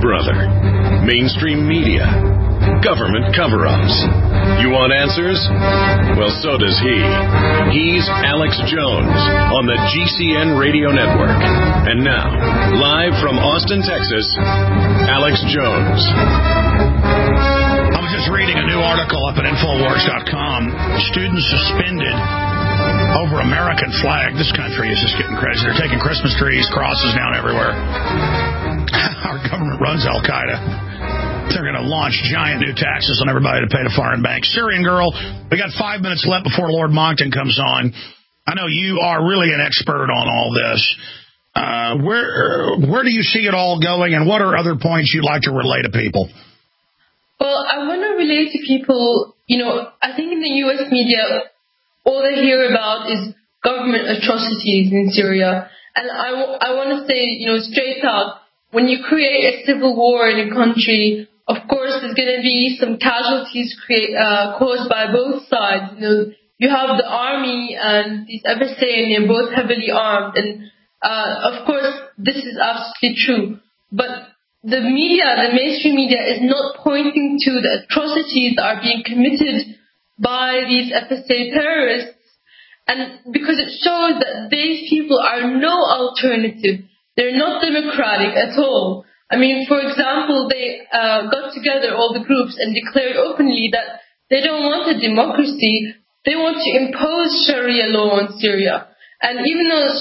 brother? Mainstream media? Government cover-ups? You want answers? Well, so does he. He's Alex Jones on the GCN Radio Network. And now, live from Austin, Texas, Alex Jones. I was just reading a new article up at Infowars.com. Students suspended over American flag. This country is just getting crazy. They're taking Christmas trees, crosses down everywhere. Our government runs Al-Qaeda. They're going to launch giant new taxes on everybody to pay to foreign banks. Syrian girl, we got 5 minutes left before Lord Monckton comes on. I know you are really an expert on all this. Where do you see it all going, and what are other points you'd like to relay to people? Well, I want to relate to people, I think in the U.S. media, all they hear about is government atrocities in Syria. And I want to say, straight out, when you create a civil war in a country, of course, there's going to be some casualties caused by both sides. You have the army and these FSA, and they're both heavily armed. And, of course, this is absolutely true. But the media, the mainstream media, is not pointing to the atrocities that are being committed by these FSA terrorists. And because it shows that these people are no alternative. They're not democratic at all. I mean, for example, they got together, all the groups, and declared openly that they don't want a democracy. They want to impose Sharia law on Syria. And even though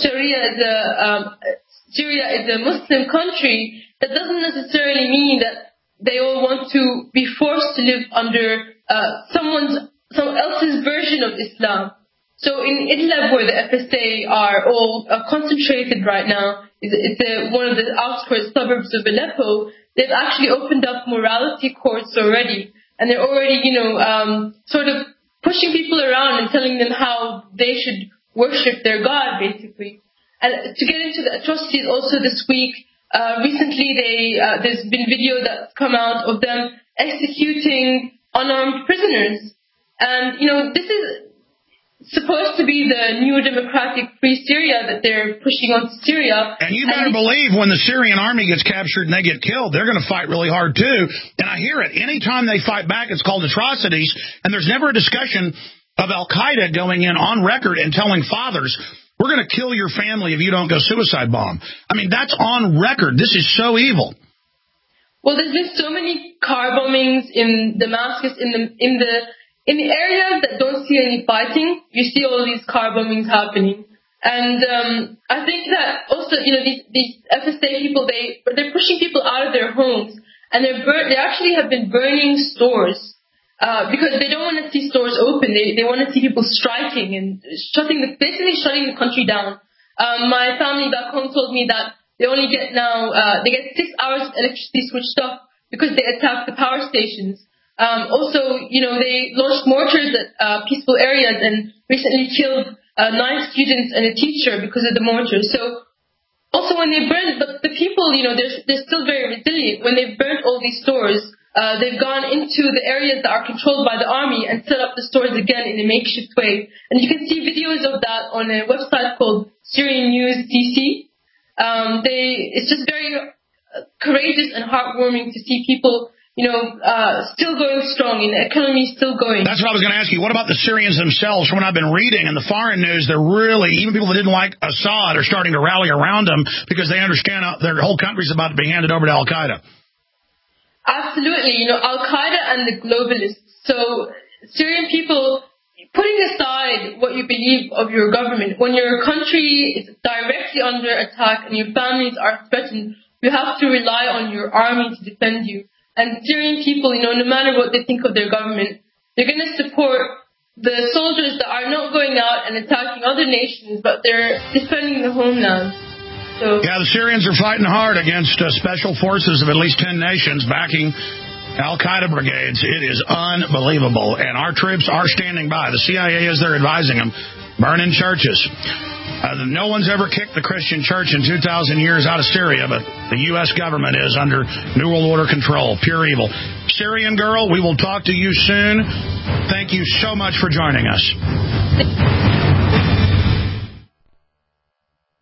Syria is a Muslim country, that doesn't necessarily mean that they all want to be forced to live under someone else's version of Islam. So in Idlib, where the FSA are all concentrated right now, it's one of the outskirts suburbs of Aleppo. They've actually opened up morality courts already, and they're already, sort of pushing people around and telling them how they should worship their God, basically. And to get into the atrocities, also this week, recently there's been video that's come out of them executing unarmed prisoners, and this is supposed to be the new democratic free Syria that they're pushing onto Syria. And you better believe when the Syrian army gets captured and they get killed, they're going to fight really hard too. And I hear it. Anytime they fight back, it's called atrocities. And there's never a discussion of Al-Qaeda going in on record and telling fathers, we're going to kill your family if you don't go suicide bomb. I mean, that's on record. This is so evil. Well, there's been so many car bombings in Damascus, in the areas that don't see any fighting, you see all these car bombings happening. And I think that also, these FSA people, they're pushing people out of their homes, and they actually have been burning stores because they don't want to see stores open. They want to see people striking and basically shutting the country down. My family back home told me that they only get they get 6 hours of electricity switched off because they attack the power stations. Also, they launched mortars at peaceful areas and recently killed 9 students and a teacher because of the mortars. So, also when they burned, the people, they're still very resilient. When they've burnt all these stores, they've gone into the areas that are controlled by the army and set up the stores again in a makeshift way. And you can see videos of that on a website called Syrian News DC. It's just very courageous and heartwarming to see people still going strong, and the economy still going. That's what I was going to ask you. What about the Syrians themselves? From what I've been reading in the foreign news, they're really, even people that didn't like Assad are starting to rally around him because they understand their whole country's about to be handed over to Al-Qaeda. Absolutely. Al-Qaeda and the globalists. So Syrian people, putting aside what you believe of your government, when your country is directly under attack and your families are threatened, you have to rely on your army to defend you. And Syrian people, no matter what they think of their government, they're going to support the soldiers that are not going out and attacking other nations, but they're defending the homeland. So, yeah, the Syrians are fighting hard against special forces of at least 10 nations backing Al-Qaeda brigades. It is unbelievable. And our troops are standing by. The CIA is there advising them. Burning churches. No one's ever kicked the Christian church in 2,000 years out of Syria, but the U.S. government is under New World Order control. Pure evil. Syrian girl, we will talk to you soon. Thank you so much for joining us. This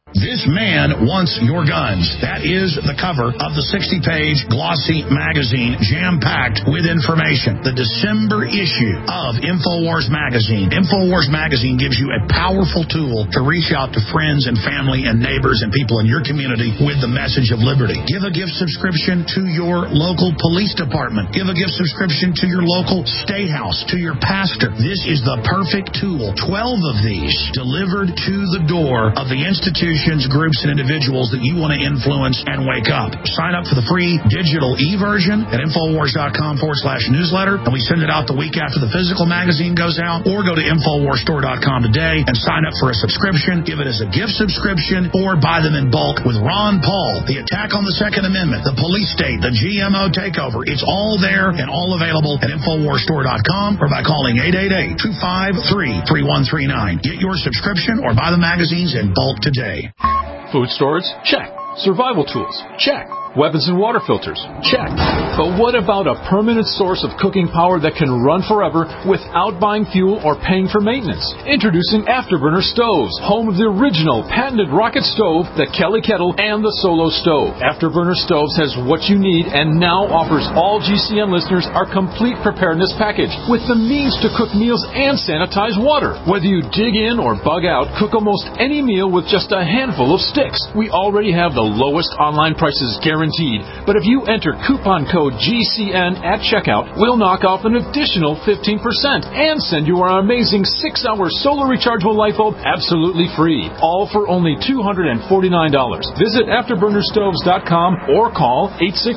man wants your guns. That is the cover of the 60-page glossy magazine, jam-packed with information. The December issue of InfoWars Magazine. InfoWars Magazine gives you a powerful tool to reach out to friends and family and neighbors and people in your community with the message of liberty. Give a gift subscription to your local police department. Give a gift subscription to your local state house, to your pastor. This is the perfect tool. 12 of these delivered to the door of the institutions, groups, and individuals that you want to influence and wake up. Sign up for the free digital e-version at Infowars.com/newsletter, and we send it out the week after the physical magazine goes out, or go to InfoWarsStore.com today and sign up for a subscription. Give it as a gift subscription, or buy them in bulk with Ron Paul, the attack on the Second Amendment, the police state, the GMO takeover. It's all there and all available at InfoWarsStore.com or by calling 888-253-3139. Get your subscription or buy the magazines in bulk today. Food storage? Check. Survival tools? Check. Weapons and water filters? Check. But what about a permanent source of cooking power that can run forever without buying fuel or paying for maintenance? Introducing Afterburner Stoves, home of the original patented rocket stove, the Kelly Kettle, and the Solo Stove. Afterburner Stoves has what you need and now offers all GCN listeners our complete preparedness package with the means to cook meals and sanitize water. Whether you dig in or bug out, cook almost any meal with just a handful of sticks. We already have the lowest online prices guaranteed. But if you enter coupon code GCN at checkout, we'll knock off an additional 15% and send you our amazing 6-hour solar rechargeable light bulb absolutely free. All for only $249. Visit AfterburnerStoves.com or call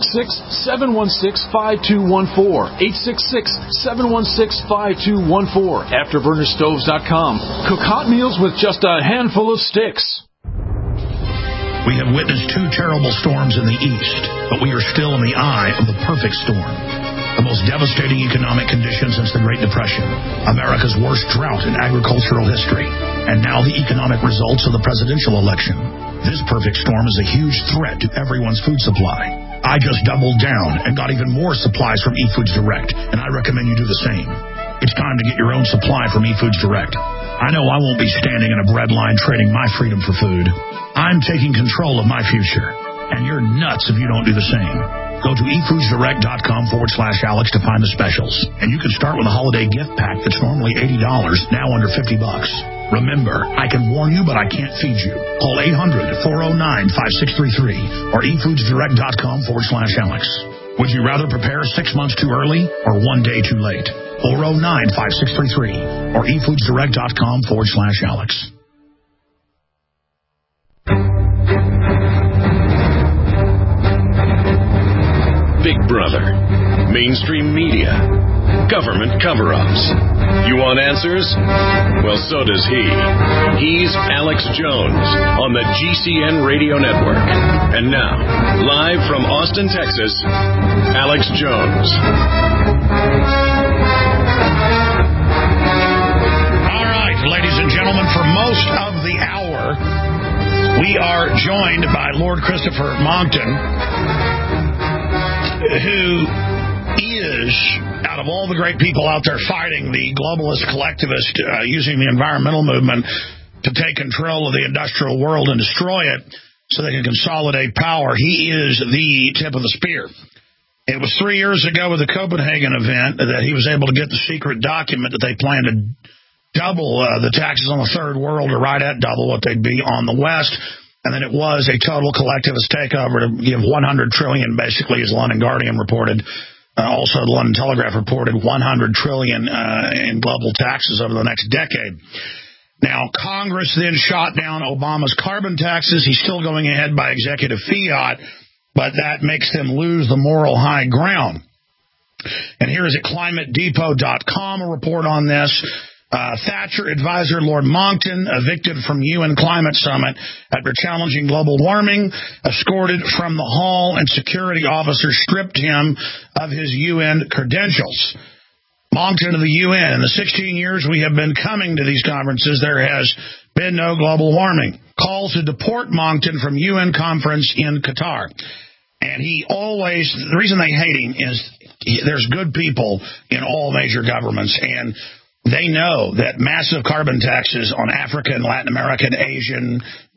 866-716-5214. 866-716-5214. AfterburnerStoves.com. Cook hot meals with just a handful of sticks. We have witnessed 2 terrible storms in the east, but we are still in the eye of the perfect storm. The most devastating economic conditions since the Great Depression, America's worst drought in agricultural history, and now the economic results of the presidential election. This perfect storm is a huge threat to everyone's food supply. I just doubled down and got even more supplies from eFoods Direct, and I recommend you do the same. It's time to get your own supply from eFoods Direct. I know I won't be standing in a bread line trading my freedom for food. I'm taking control of my future, and you're nuts if you don't do the same. Go to eFoodsDirect.com/Alex to find the specials. And you can start with a holiday gift pack that's normally $80, now under $50. Remember, I can warn you, but I can't feed you. Call 800-409-5633 or eFoodsDirect.com/Alex. Would you rather prepare 6 months too early or 1 day too late? 409-5633 or eFoodsDirect.com/Alex. Big Brother, mainstream media, government cover-ups. You want answers? Well, so does he. He's Alex Jones on the GCN Radio Network. And now, live from Austin, Texas, Alex Jones. All right, ladies and gentlemen, for most of the hour, we are joined by Lord Christopher Monckton, who is, out of all the great people out there fighting the globalist collectivist, using the environmental movement to take control of the industrial world and destroy it so they can consolidate power, he is the tip of the spear. It was 3 years ago with the Copenhagen event that he was able to get the secret document that they plan to double the taxes on the third world, or right at double what they'd be on the West. And then it was a total collectivist takeover to give $100 trillion, basically, as the London Guardian reported. Also, the London Telegraph reported $100 trillion in global taxes over the next decade. Now, Congress then shot down Obama's carbon taxes. He's still going ahead by executive fiat, but that makes them lose the moral high ground. And here is at ClimateDepot.com a report on this. Thatcher advisor Lord Monckton, evicted from UN Climate Summit after challenging global warming, escorted from the hall, and security officers stripped him of his UN credentials. Monckton of the UN. In the 16 years we have been coming to these conferences, there has been no global warming. Calls to deport Monckton from UN conference in Qatar. And he always, the reason they hate him is there's good people in all major governments, and they know that massive carbon taxes on African, Latin American, Asian,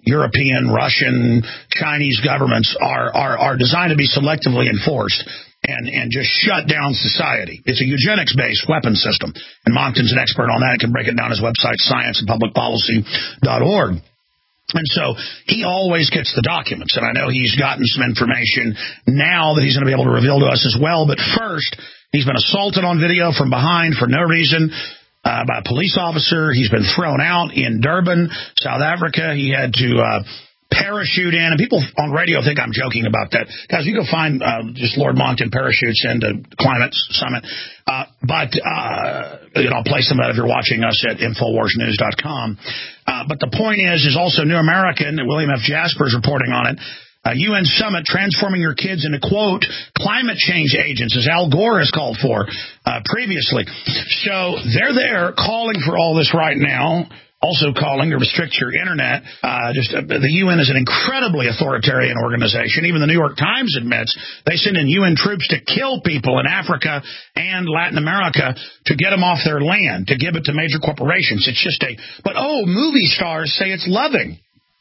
European, Russian, Chinese governments are designed to be selectively enforced and just shut down society. It's a eugenics-based weapon system. And Moncton's an expert on that. He can break it down on his website, scienceandpublicpolicy.org. And so he always gets the documents. And I know he's gotten some information now that he's going to be able to reveal to us as well. But first, he's been assaulted on video from behind for no reason by a police officer. He's been thrown out in Durban, South Africa. He had to parachute in. And people on radio think I'm joking about that. Guys, you go find just Lord Monckton parachutes into Climate Summit. But I'll play some of that if you're watching us at InfoWarsNews.com. But the point is also New American, William F. Jasper's reporting on it. UN Summit, transforming your kids into, quote, climate change agents, as Al Gore has called for previously. So they're there calling for all this right now. Also calling to restrict your internet. The UN is an incredibly authoritarian organization. Even the New York Times admits they send in UN troops to kill people in Africa and Latin America to get them off their land, to give it to major corporations. It's just movie stars say it's loving.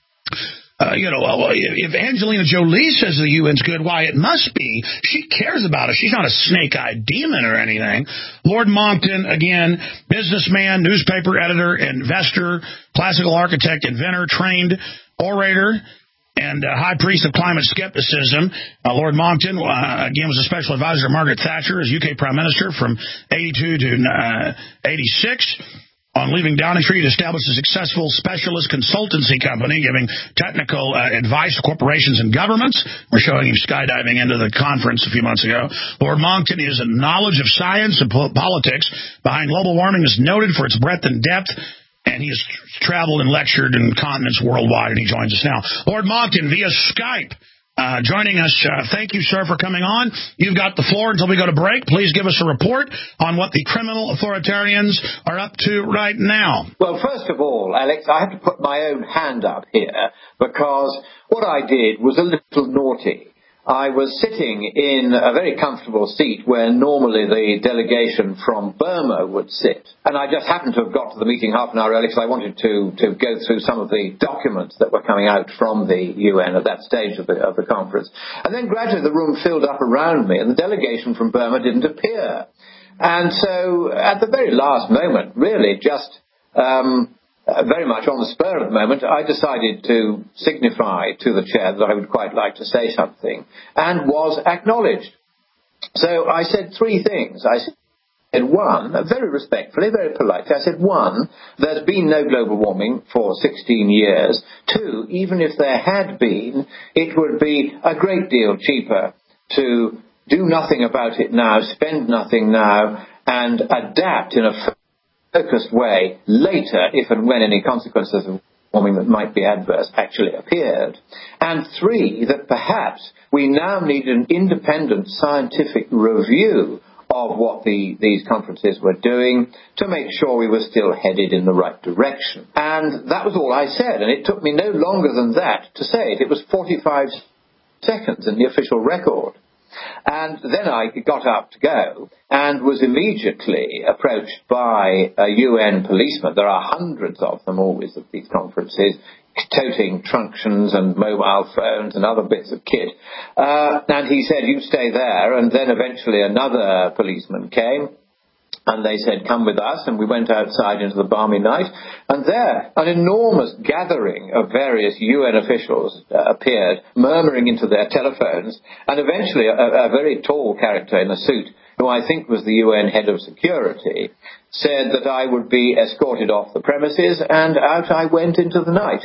If Angelina Jolie says the UN's good, why, it must be. She cares about it. She's not a snake-eyed demon or anything. Lord Monckton, again, businessman, newspaper editor, investor, classical architect, inventor, trained orator, and high priest of climate skepticism. Lord Monckton, again, was a special advisor to Margaret Thatcher as UK Prime Minister from 82 to 86. On leaving Downing Street, he established a successful specialist consultancy company giving technical advice to corporations and governments. We're showing him skydiving into the conference a few months ago. Lord Monckton is a knowledge of science and politics behind global warming is noted for its breadth and depth, and he has traveled and lectured in continents worldwide, and he joins us now. Lord Monckton via Skype. Joining us. Thank you, sir, for coming on. You've got the floor until we go to break. Please give us a report on what the criminal authoritarians are up to right now. Well, first of all, Alex, I have to put my own hand up here because what I did was a little naughty. I was sitting in a very comfortable seat where normally the delegation from Burma would sit. And I just happened to have got to the meeting half an hour early because I wanted to go through some of the documents that were coming out from the UN at that stage of the conference. And then gradually the room filled up around me and the delegation from Burma didn't appear. And so at the very last moment, really just very much on the spur of the moment, I decided to signify to the chair that I would quite like to say something, and was acknowledged. So I said three things. I said, one, very respectfully, very politely, I said, one, there's been no global warming for 16 years. Two, even if there had been, it would be a great deal cheaper to do nothing about it now, spend nothing now, and adapt in a focused way later, if and when any consequences of warming that might be adverse actually appeared. And three, that perhaps we now need an independent scientific review of what these conferences were doing to make sure we were still headed in the right direction. And that was all I said, and it took me no longer than that to say it. It was 45 seconds in the official record. And then I got up to go and was immediately approached by a UN policeman. There are hundreds of them always at these conferences, toting truncheons and mobile phones and other bits of kit. And he said, you stay there. And then eventually another policeman came. And they said, come with us, and we went outside into the balmy night, and there an enormous gathering of various UN officials appeared, murmuring into their telephones, and eventually a very tall character in a suit, who I think was the UN head of security, said that I would be escorted off the premises, and out I went into the night.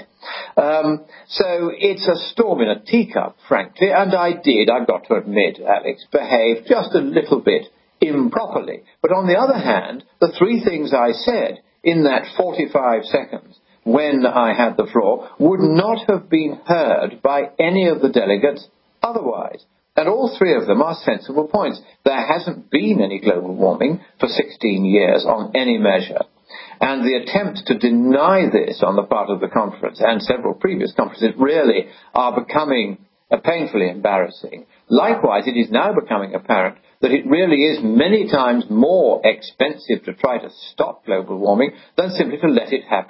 So it's a storm in a teacup, frankly, and I've got to admit, Alex, behaved just a little bit improperly. But on the other hand, the three things I said in that 45 seconds when I had the floor would not have been heard by any of the delegates otherwise. And all three of them are sensible points. There hasn't been any global warming for 16 years on any measure. And the attempts to deny this on the part of the conference and several previous conferences really are becoming painfully embarrassing. Likewise, it is now becoming apparent that it really is many times more expensive to try to stop global warming than simply to let it happen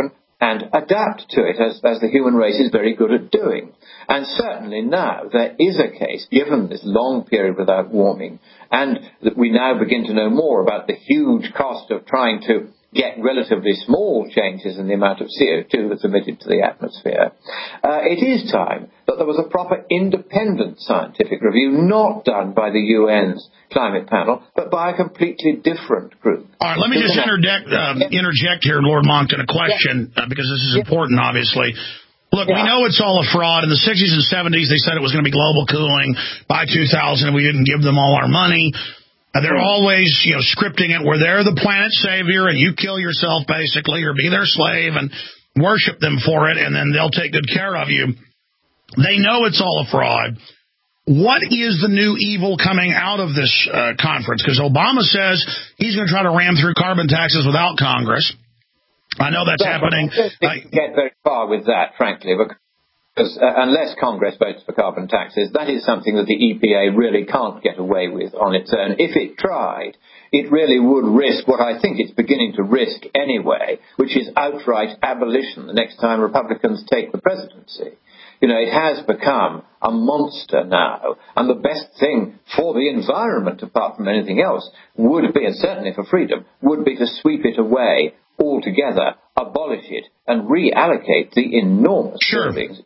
and adapt to it, as the human race is very good at doing. And certainly now there is a case, given this long period without warming, and that we now begin to know more about the huge cost of trying to get relatively small changes in the amount of CO2 that's emitted to the atmosphere, it is time that there was a proper independent scientific review, not done by the UN's climate panel, but by a completely different group. All right, let me just interject here, Lord Monckton, a question, because this is important, obviously. Look, we know it's all a fraud. In the 60s and 70s, they said it was going to be global cooling. By 2000, we didn't give them all our money. They're always, scripting it where they're the planet savior and you kill yourself, basically, or be their slave and worship them for it, and then they'll take good care of you. They know it's all a fraud. What is the new evil coming out of this conference? Because Obama says he's going to try to ram through carbon taxes without Congress. I know that's happening. I don't think we get very far with that, frankly, because unless Congress votes for carbon taxes, that is something that the EPA really can't get away with on its own. If it tried, it really would risk what I think it's beginning to risk anyway, which is outright abolition the next time Republicans take the presidency. It has become a monster now, and the best thing for the environment, apart from anything else, would be, and certainly for freedom, would be to sweep it away altogether, abolish it, and reallocate the enormous savings.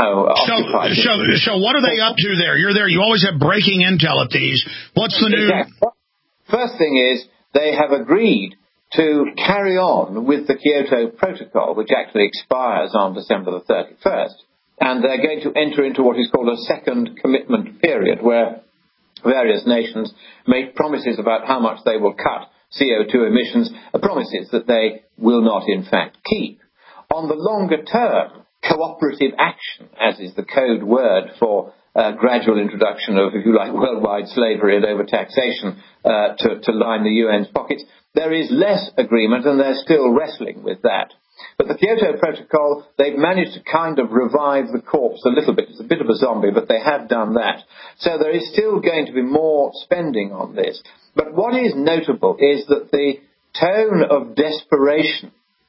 So what are they up to there? You're there. You always have breaking intel at these. What's the new... First thing is they have agreed to carry on with the Kyoto Protocol, which actually expires on December the 31st. And they're going to enter into what is called a second commitment period, where various nations make promises about how much they will cut CO2 emissions, promises that they will not, in fact, keep. On the longer term, cooperative action, as is the code word for gradual introduction of, if you like, worldwide slavery and overtaxation to line the UN's pockets, there is less agreement, and they're still wrestling with that. But the Kyoto Protocol, they've managed to kind of revive the corpse a little bit. It's a bit of a zombie, but they have done that. So there is still going to be more spending on this. But what is notable is that the tone of desperation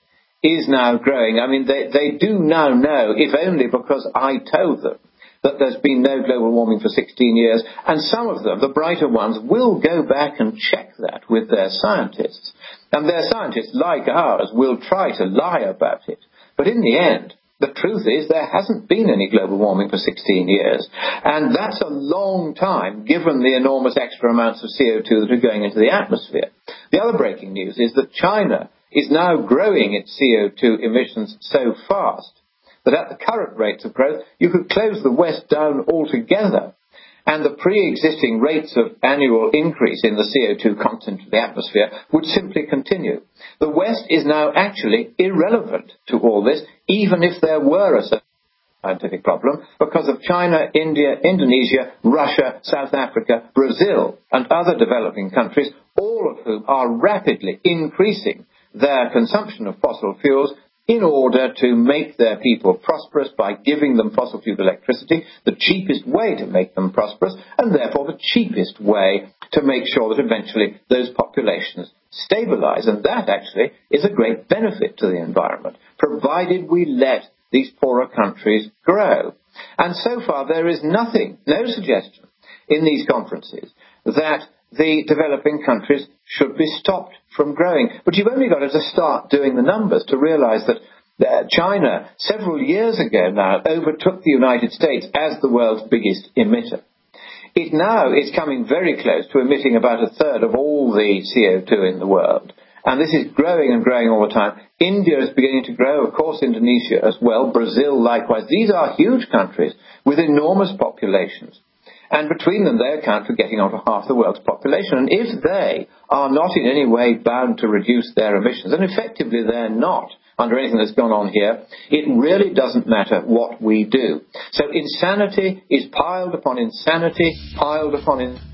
is now growing. I mean, they do now know, if only because I told them, that there's been no global warming for 16 years, and some of them, the brighter ones, will go back and check that with their scientists. And their scientists, like ours, will try to lie about it. But in the end, the truth is there hasn't been any global warming for 16 years. And that's a long time, given the enormous extra amounts of CO2 that are going into the atmosphere. The other breaking news is that China is now growing its CO2 emissions so fast that at the current rates of growth, you could close the West down altogether. And the pre-existing rates of annual increase in the CO2 content of the atmosphere would simply continue. The West is now actually irrelevant to all this, even if there were a scientific problem, because of China, India, Indonesia, Russia, South Africa, Brazil, and other developing countries, all of whom are rapidly increasing their consumption of fossil fuels in order to make their people prosperous by giving them fossil fuel electricity, the cheapest way to make them prosperous, and therefore the cheapest way to make sure that eventually those populations stabilize. And that actually is a great benefit to the environment, provided we let these poorer countries grow. And so far there is nothing, no suggestion in these conferences that the developing countries should be stopped from growing. But you've only got to start doing the numbers to realize that China, several years ago now, overtook the United States as the world's biggest emitter. It now is coming very close to emitting about a third of all the CO2 in the world. And this is growing and growing all the time. India is beginning to grow, of course, Indonesia as well, Brazil likewise. These are huge countries with enormous populations. And between them, they account for getting on to half the world's population. And if they are not in any way bound to reduce their emissions, and effectively they're not under anything that's gone on here, it really doesn't matter what we do. So insanity is piled upon insanity, piled upon insanity.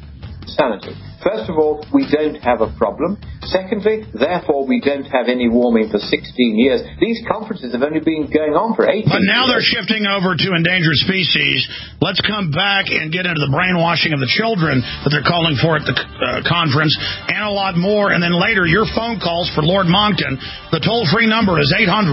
insanity. First of all, we don't have a problem. Secondly, therefore, we don't have any warming for 16 years. These conferences have only been going on for 18 years. But now they're shifting over to endangered species. Let's come back and get into the brainwashing of the children that they're calling for at the conference, and a lot more. And then later, your phone calls for Lord Monckton. The toll-free number is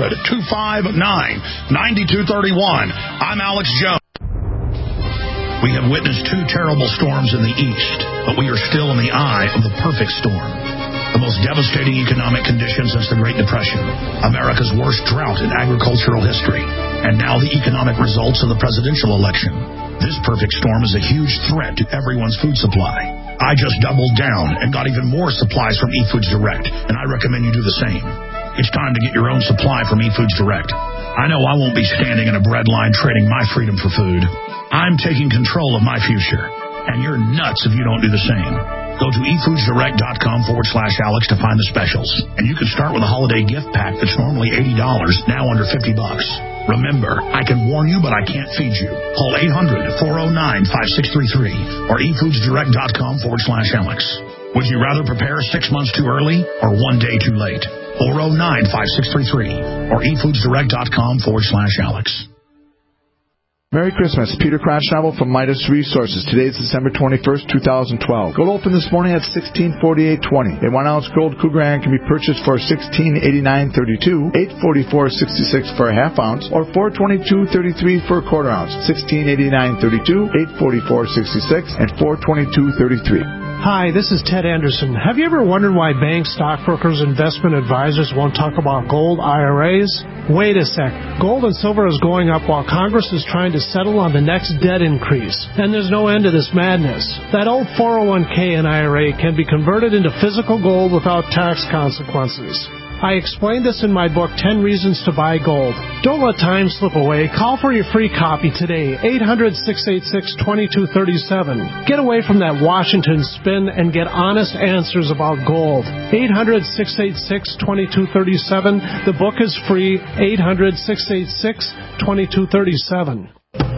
800-259-9231. I'm Alex Jones. We have witnessed two terrible storms in the east, but we are still in the eye of the perfect storm. The most devastating economic conditions since the Great Depression, America's worst drought in agricultural history, and now the economic results of the presidential election. This perfect storm is a huge threat to everyone's food supply. I just doubled down and got even more supplies from eFoods Direct, and I recommend you do the same. It's time to get your own supply from eFoods Direct. I know I won't be standing in a bread line trading my freedom for food. I'm taking control of my future, and you're nuts if you don't do the same. Go to efoodsdirect.com/Alex to find the specials. And you can start with a holiday gift pack that's normally $80, now under $50. Remember, I can warn you, but I can't feed you. Call 800-409-5633 or efoodsdirect.com/Alex. Would you rather prepare 6 months too early or 1 day too late? 409-5633 or efoodsdirect.com/Alex. Merry Christmas. Peter Cratchnabel from Midas Resources. Today is December 21st, 2012. Gold opened this morning at $1648.20. A 1 ounce gold Cougaran can be purchased for $1689.32, $844.66 for a half ounce, or $422.33 for a quarter ounce. $1689.32, $844.66, and $422.33. Hi, this is Ted Anderson. Have you ever wondered why banks, stockbrokers, investment advisors won't talk about gold IRAs? Wait a sec. Gold and silver is going up while Congress is trying to settle on the next debt increase. And there's no end to this madness. That old 401k and IRA can be converted into physical gold without tax consequences. I explained this in my book, 10 Reasons to Buy Gold. Don't let time slip away. Call for your free copy today, 800-686-2237. Get away from that Washington spin and get honest answers about gold. 800-686-2237. The book is free, 800-686-2237.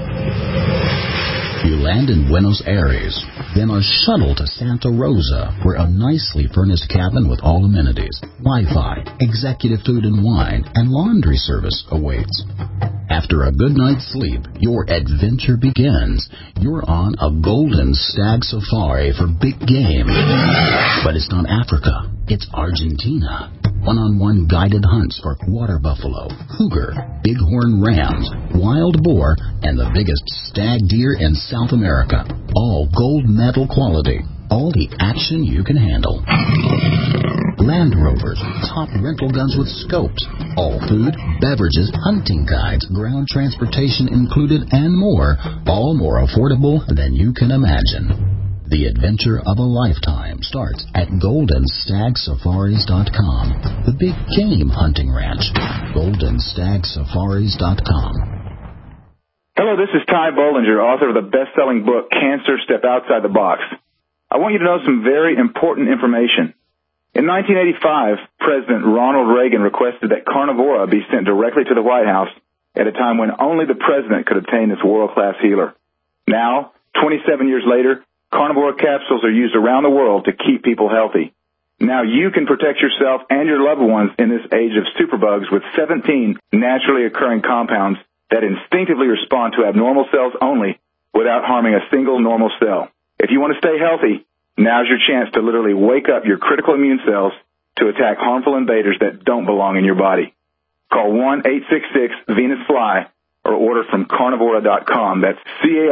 You land in Buenos Aires, then are shuttled to Santa Rosa, where a nicely furnished cabin with all amenities, Wi-Fi, executive food and wine, and laundry service awaits. After a good night's sleep, your adventure begins. You're on a golden stag safari for big game. But it's not Africa, it's Argentina. One-on-one guided hunts for water buffalo, cougar, bighorn rams, wild boar, and the biggest stag deer in South America. All gold medal quality. All the action you can handle. Land Rovers, top rental guns with scopes. All food, beverages, hunting guides, ground transportation included, and more. All more affordable than you can imagine. The adventure of a lifetime starts at GoldenStagSafaris.com. The big game hunting ranch. GoldenStagSafaris.com. Hello, this is Ty Bollinger, author of the best-selling book, Cancer, Step Outside the Box. I want you to know some very important information. In 1985, President Ronald Reagan requested that Carnivora be sent directly to the White House at a time when only the president could obtain this world-class healer. Now, 27 years later, Carnivora capsules are used around the world to keep people healthy. Now you can protect yourself and your loved ones in this age of superbugs with 17 naturally occurring compounds that instinctively respond to abnormal cells only without harming a single normal cell. If you want to stay healthy, now's your chance to literally wake up your critical immune cells to attack harmful invaders that don't belong in your body. Call 1-866-VENUS-FLY or order from Carnivora.com. That's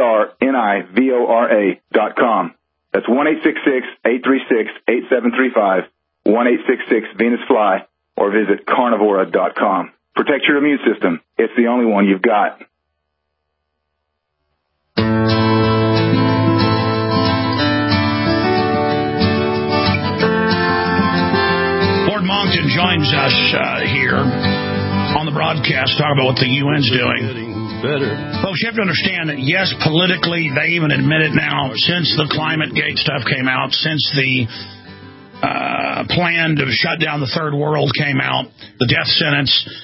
Carnivora.com. That's 1-866-836-8735, 1-866-VENUS-FLY, or visit Carnivora.com. Protect your immune system. It's the only one you've got. Lord Monckton joins us here on the broadcast, talk about what the UN's doing. Folks, you have to understand that, yes, politically, they even admit it now, since the ClimateGate stuff came out, since the plan to shut down the third world came out, the death sentence,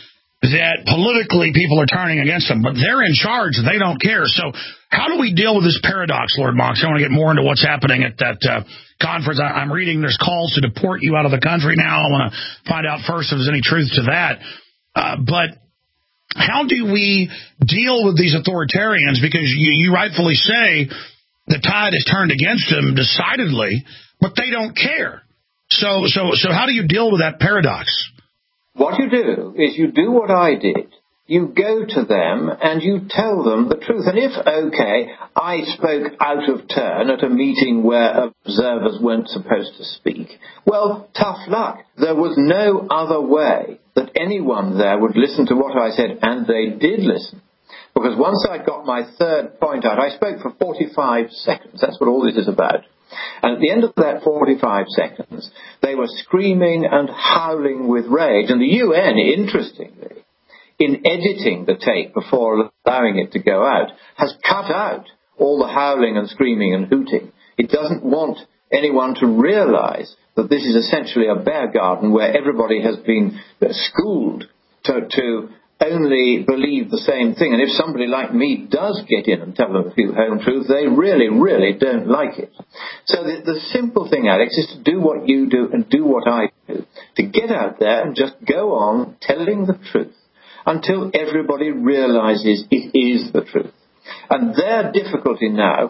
that politically people are turning against them, but they're in charge. They don't care. So how do we deal with this paradox, Lord Mox? I want to get more into what's happening at that conference. I'm reading there's calls to deport you out of the country now. I want to find out first if there's any truth to that. But how do we deal with these authoritarians? Because you rightfully say the tide is turned against them decidedly, but they don't care. So how do you deal with that paradox? What you do is you do what I did. You go to them and you tell them the truth. And if, okay, I spoke out of turn at a meeting where observers weren't supposed to speak, well, tough luck. There was no other way that anyone there would listen to what I said, and they did listen. Because once I got my third point out, I spoke for 45 seconds. That's what all this is about. And at the end of that 45 seconds, they were screaming and howling with rage. And the UN, interestingly, in editing the tape before allowing it to go out, has cut out all the howling and screaming and hooting. It doesn't want anyone to realize that this is essentially a bear garden where everybody has been schooled to only believe the same thing. And if somebody like me does get in and tell them a few home truths, they really, really don't like it. So the simple thing, Alex, is to do what you do and do what I do. To get out there and just go on telling the truth until everybody realizes it is the truth. And their difficulty now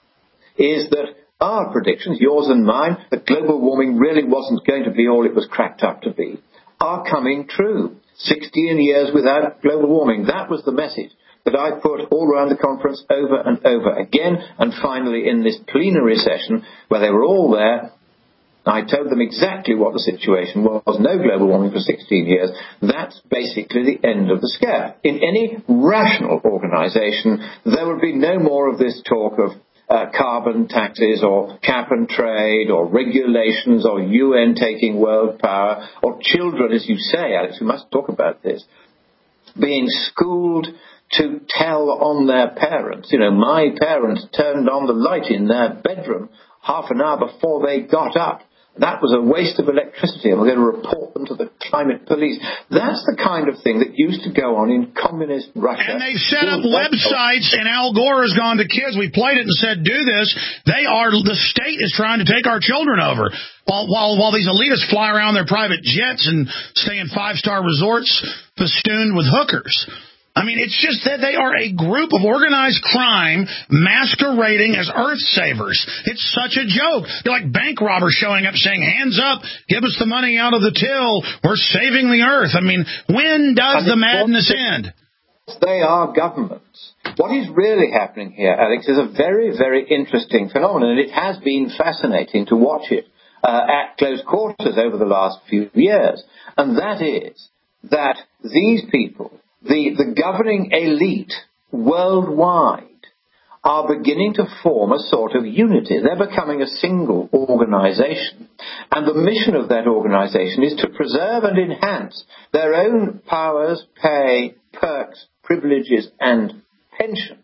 is that our predictions, yours and mine, that global warming really wasn't going to be all it was cracked up to be, are coming true. 16 years without global warming. That was the message that I put all around the conference over and over again. And finally, in this plenary session, where they were all there, I told them exactly what the situation was. No global warming for 16 years. That's basically the end of the scare. In any rational organization, there would be no more of this talk of carbon taxes or cap and trade or regulations or UN taking world power or children, as you say, Alex, we must talk about this, being schooled to tell on their parents. You know, my parents turned on the light in their bedroom half an hour before they got up. That was a waste of electricity, and we're going to report them to the climate police. That's the kind of thing that used to go on in communist Russia. And they've set up websites, and Al Gore has gone to kids. We played it and said, do this. The state is trying to take our children over. While these elitists fly around their private jets and stay in five-star resorts festooned with hookers. I mean, it's just that they are a group of organized crime masquerading as earth savers. It's such a joke. They're like bank robbers showing up saying, hands up, give us the money out of the till. We're saving the earth. I mean, when does the madness end? They are governments. What is really happening here, Alex, is a very, very interesting phenomenon, and it has been fascinating to watch it at close quarters over the last few years. And that is that these people, the governing elite worldwide, are beginning to form a sort of unity. They're becoming a single organization. And the mission of that organization is to preserve and enhance their own powers, pay, perks, privileges, and pensions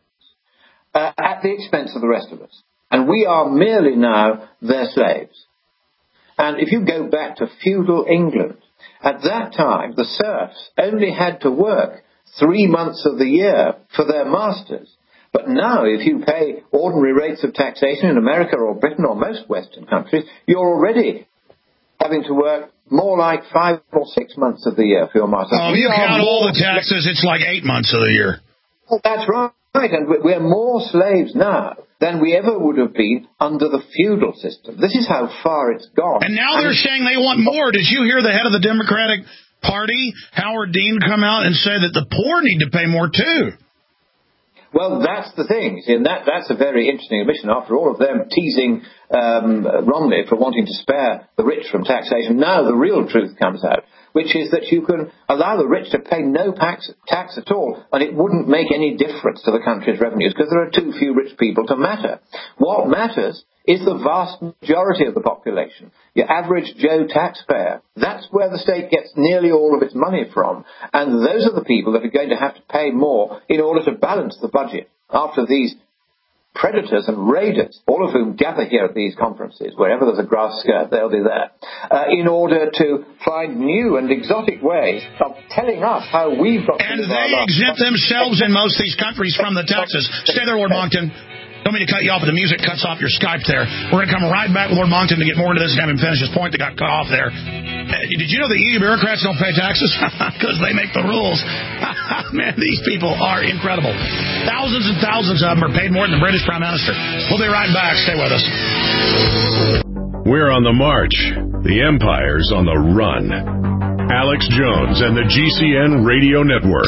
at the expense of the rest of us. And we are merely now their slaves. And if you go back to feudal England, at that time, the serfs only had to work 3 months of the year for their masters. But now, if you pay ordinary rates of taxation in America or Britain or most Western countries, you're already having to work more like 5 or 6 months of the year for your master. Oh, you count all the taxes, it's like 8 months of the year. That's right. And we're more slaves now than we ever would have been under the feudal system. This is how far it's gone. And now they're saying they want more. Did you hear the head of the Democratic Party, Howard Dean, come out and say that the poor need to pay more too? Well, that's the thing. And that's a very interesting admission. After all of them teasing Romney for wanting to spare the rich from taxation, now the real truth comes out, which is that you can allow the rich to pay no tax at all, and it wouldn't make any difference to the country's revenues because there are too few rich people to matter. What matters is the vast majority of the population, your average Joe taxpayer. That's where the state gets nearly all of its money from, and those are the people that are going to have to pay more in order to balance the budget after these predators and raiders, all of whom gather here at these conferences. Wherever there's a grass skirt, they'll be there, in order to find new and exotic ways of telling us how we've got to live our lives. And they exempt themselves in most of these countries from the taxes. Stay there, Lord Moncton. Don't mean to cut you off, but the music cuts off your Skype there. We're going to come right back with Lord Moncton to get more into this and have him finish his point that got cut off there. Did you know the EU bureaucrats don't pay taxes? Because they make the rules. Man, these people are incredible. Thousands and thousands of them are paid more than the British Prime Minister. We'll be right back. Stay with us. We're on the march. The Empire's on the run. Alex Jones and the GCN Radio Network.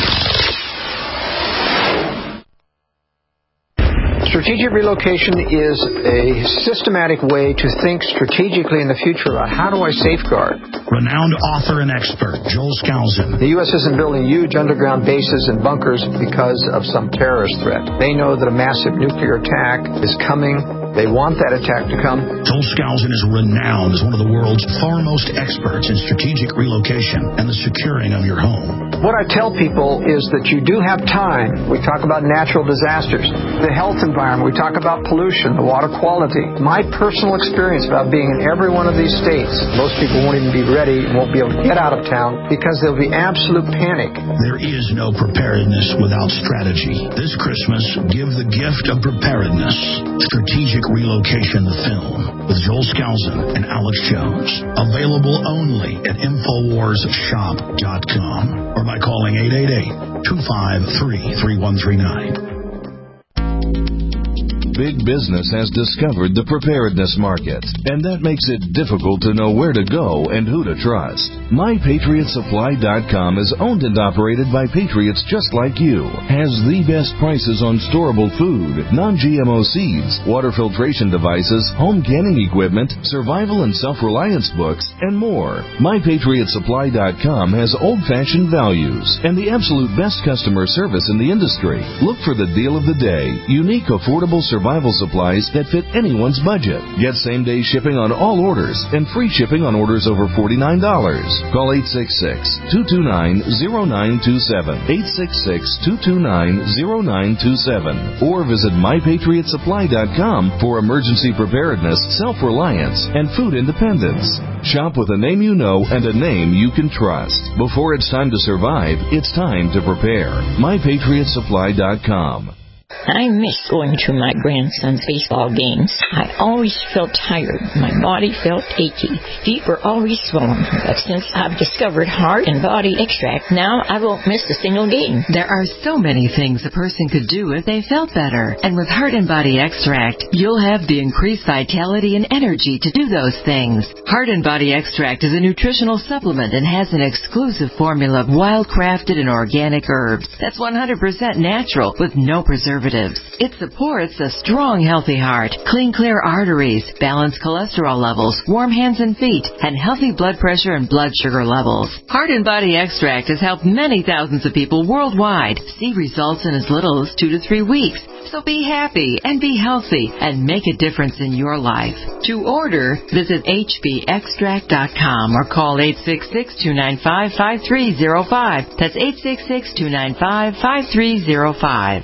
Strategic relocation is a systematic way to think strategically in the future about how do I safeguard. Renowned author and expert, Joel Skousen. The U.S. isn't building huge underground bases and bunkers because of some terrorist threat. They know that a massive nuclear attack is coming. They want that attack to come. Joel Skousen is renowned as one of the world's foremost experts in strategic relocation and the securing of your home. What I tell people is that you do have time. We talk about natural disasters, the health environment. We talk about pollution, the water quality. My personal experience about being in every one of these states, most people won't even be ready and won't be able to get out of town because there'll be absolute panic. There is no preparedness without strategy. This Christmas, give the gift of preparedness. Strategic Relocation, the film, with Joel Skousen and Alex Jones. Available only at InfoWarsShop.com or by calling 888-253-3139. Big business has discovered the preparedness market, and that makes it difficult to know where to go and who to trust. MyPatriotSupply.com is owned and operated by patriots just like you. Has the best prices on storable food, non-GMO seeds, water filtration devices, home canning equipment, survival and self-reliance books, and more. MyPatriotSupply.com has old-fashioned values and the absolute best customer service in the industry. Look for the deal of the day. Unique, affordable survival supplies that fit anyone's budget. Get same-day shipping on all orders and free shipping on orders over $49. Call 866-229-0927, 866-229-0927, or visit MyPatriotSupply.com for emergency preparedness, self-reliance, and food independence. Shop with a name you know and a name you can trust. Before it's time to survive, it's time to prepare. MyPatriotSupply.com. I miss going to my grandson's baseball games. I always felt tired. My body felt achy. Feet were always swollen. But since I've discovered Heart and Body Extract, now I won't miss a single game. There are so many things a person could do if they felt better. And with Heart and Body Extract, you'll have the increased vitality and energy to do those things. Heart and Body Extract is a nutritional supplement and has an exclusive formula of wild-crafted and organic herbs that's 100% natural with no preservatives. It supports a strong, healthy heart, clean, clear arteries, balanced cholesterol levels, warm hands and feet, and healthy blood pressure and blood sugar levels. Heart and Body Extract has helped many thousands of people worldwide see results in as little as 2 to 3 weeks. So be happy and be healthy and make a difference in your life. To order, visit hbextract.com or call 866-295-5305. That's 866-295-5305.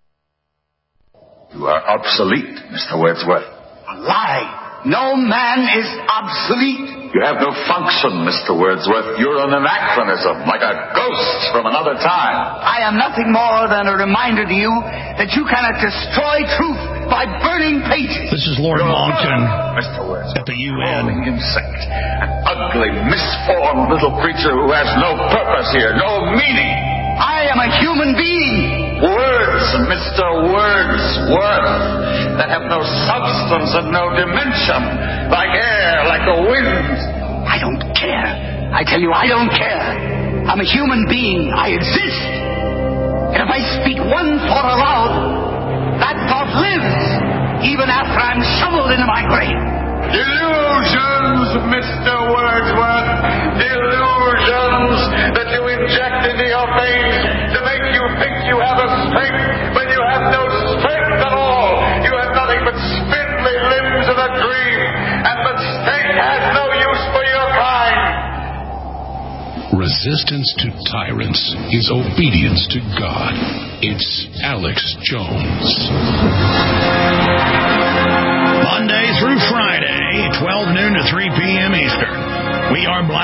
You are obsolete, Mr. Wordsworth. A lie. No man is obsolete. You have no function, Mr. Wordsworth. You're an anachronism, like a ghost from another time. I am nothing more than a reminder to you that you cannot destroy truth by burning pages. This is Lord Moncton Mr. Wordsworth, at the UN. Insect, an ugly, misformed little creature who has no purpose here, no meaning. I am a human being. Words, Mr. Wordsworth, that have no substance and no dimension, like air, like the wind. I don't care. I tell you, I don't care. I'm a human being. I exist. And if I speak one thought aloud, that thought lives, even after I'm shoveled into my grave. Delusions, Mr. Wordsworth. Delusions that you inject into your veins to make you think you have a strength when you have no strength at all. You have nothing but spindly limbs of a dream, and the state has no use for your kind. Resistance to tyrants is obedience to God. It's Alex Jones.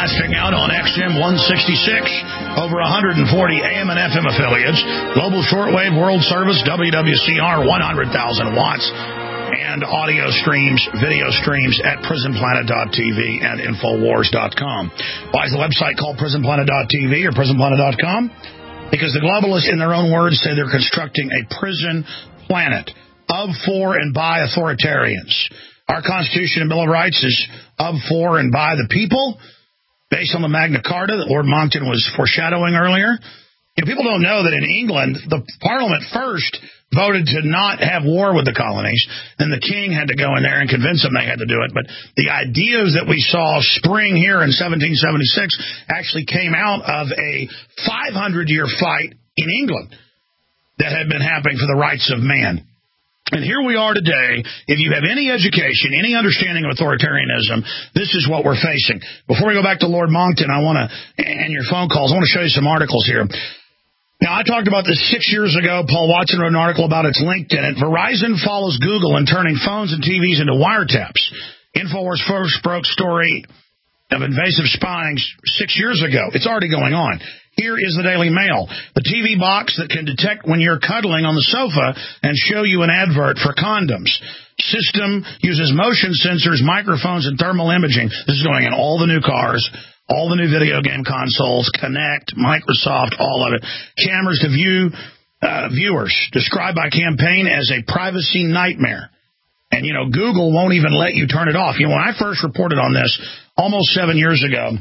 broadcasting out on XM 166, over 140 AM and FM affiliates, global shortwave world service, WWCR, 100,000 watts, and audio streams, video streams at prisonplanet.tv and Infowars.com. Why is the website called prisonplanet.tv or prisonplanet.com? Because the globalists, in their own words, say they're constructing a prison planet of, for, and by authoritarians. Our Constitution and Bill of Rights is of, for, and by the people, based on the Magna Carta that Lord Monckton was foreshadowing earlier. People don't know that in England, the Parliament first voted to not have war with the colonies, and the king had to go in there and convince them they had to do it. But the ideas that we saw spring here in 1776 actually came out of a 500-year fight in England that had been happening for the rights of man. And here we are today. If you have any education, any understanding of authoritarianism, this is what we're facing. Before we go back to Lord Monckton, and your phone calls, I want to show you some articles here. Now, I talked about this 6 years ago. Paul Watson wrote an article about its LinkedIn. Verizon follows Google in turning phones and TVs into wiretaps. InfoWars first broke story of invasive spying 6 years ago. It's already going on. Here is the Daily Mail. The TV box that can detect when you're cuddling on the sofa and show you an advert for condoms. System uses motion sensors, microphones, and thermal imaging. This is going in all the new cars, all the new video game consoles, Kinect, Microsoft, all of it. Cameras to view viewers, described by Campaign as a privacy nightmare. And, Google won't even let you turn it off. When I first reported on this almost 7 years ago,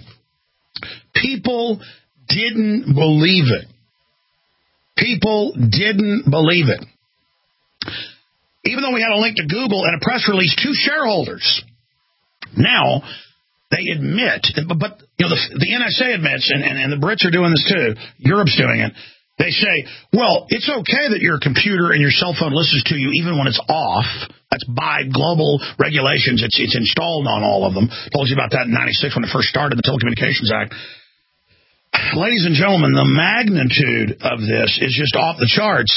people didn't believe it. People didn't believe it. Even though we had a link to Google and a press release to shareholders. Now, they admit, but the NSA admits, and the Brits are doing this too, Europe's doing it, they say, well, it's okay that your computer and your cell phone listens to you even when it's off. That's by global regulations. It's installed on all of them. Told you about that in 96 when it first started, the Telecommunications Act. Ladies and gentlemen, the magnitude of this is just off the charts.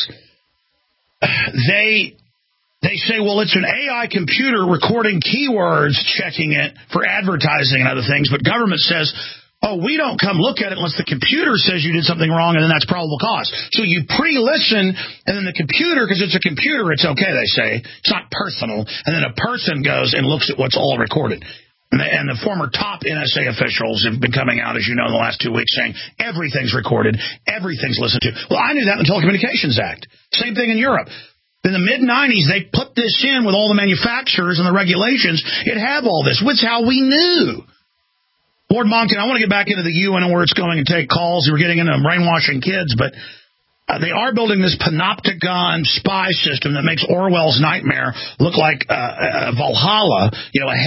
They say, well, it's an AI computer recording keywords, checking it for advertising and other things, but government says, oh, we don't come look at it unless the computer says you did something wrong, and then that's probable cause. So you pre-listen, and then the computer, because it's a computer, it's okay, they say. It's not personal. And then a person goes and looks at what's all recorded. And the former top NSA officials have been coming out, as you know, in the last 2 weeks saying everything's recorded, everything's listened to. Well, I knew that in the Telecommunications Act. Same thing in Europe. In the mid-'90s, they put this in with all the manufacturers and the regulations. It had all this. Which how we knew. Lord Monckton, I want to get back into the UN and where it's going and take calls. We're getting into brainwashing kids, but they are building this panopticon spy system that makes Orwell's nightmare look like Valhalla, a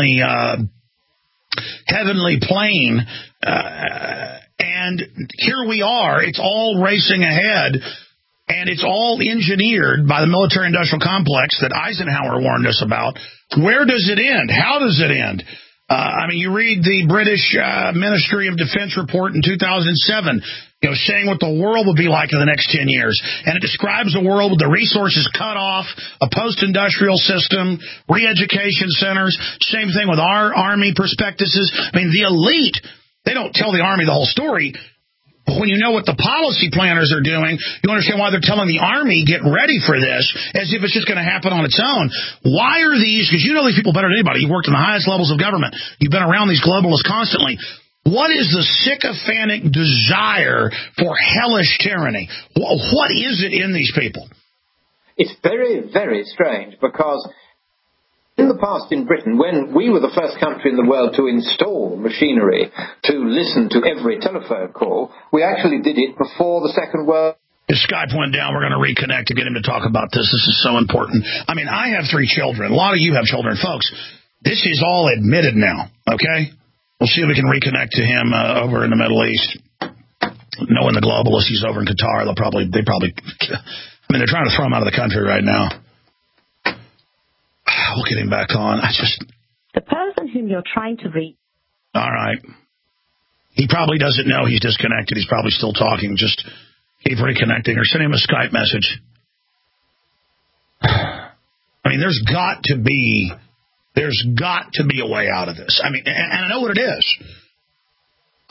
heavenly plane. And here we are. It's all racing ahead, and it's all engineered by the military-industrial complex that Eisenhower warned us about. Where does it end? How does it end? You read the British Ministry of Defense report in 2007, saying what the world will be like in the next 10 years. And it describes a world with the resources cut off, a post-industrial system, re-education centers. Same thing with our Army prospectuses. The elite, they don't tell the Army the whole story. But when you know what the policy planners are doing, you understand why they're telling the Army, get ready for this, as if it's just going to happen on its own. Why are these, because you know these people better than anybody. You've worked in the highest levels of government. You've been around these globalists constantly. What is the sycophantic desire for hellish tyranny? What is it in these people? It's very, very strange, because in the past in Britain, when we were the first country in the world to install machinery to listen to every telephone call, we actually did it before the Second World War. If Skype went down, we're going to reconnect to get him to talk about this. This is so important. I have 3 children. A lot of you have children. Folks, this is all admitted now, okay? We'll see if we can reconnect to him over in the Middle East. Knowing the globalists, he's over in Qatar. They're trying to throw him out of the country right now. We'll get him back on. The person whom you're trying to reach. All right. He probably doesn't know he's disconnected. He's probably still talking. Just keep reconnecting or send him a Skype message. There's got to be a way out of this. And I know what it is.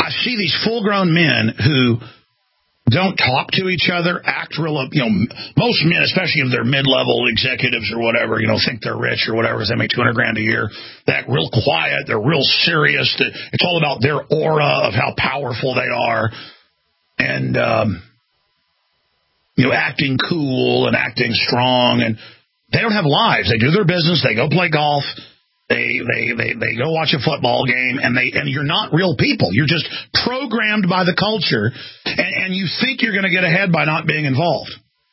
I see these full-grown men who don't talk to each other, act real, most men, especially if they're mid-level executives or whatever, think they're rich or whatever because they make $200,000 a year. They act real quiet. They're real serious. It's all about their aura of how powerful they are. And, acting cool and acting strong. And they don't have lives. They do their business. They go play golf. They go watch a football game, and you're not real people. You're just programmed by the culture, and you think you're going to get ahead by not being involved.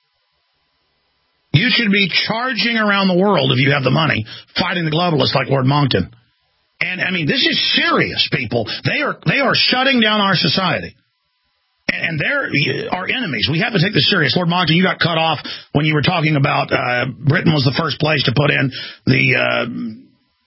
You should be charging around the world if you have the money, fighting the globalists like Lord Monckton. And I mean, this is serious, people. They are shutting down our society. And they're our enemies. We have to take this serious. Lord Monckton, you got cut off when you were talking about Britain was the first place to put in the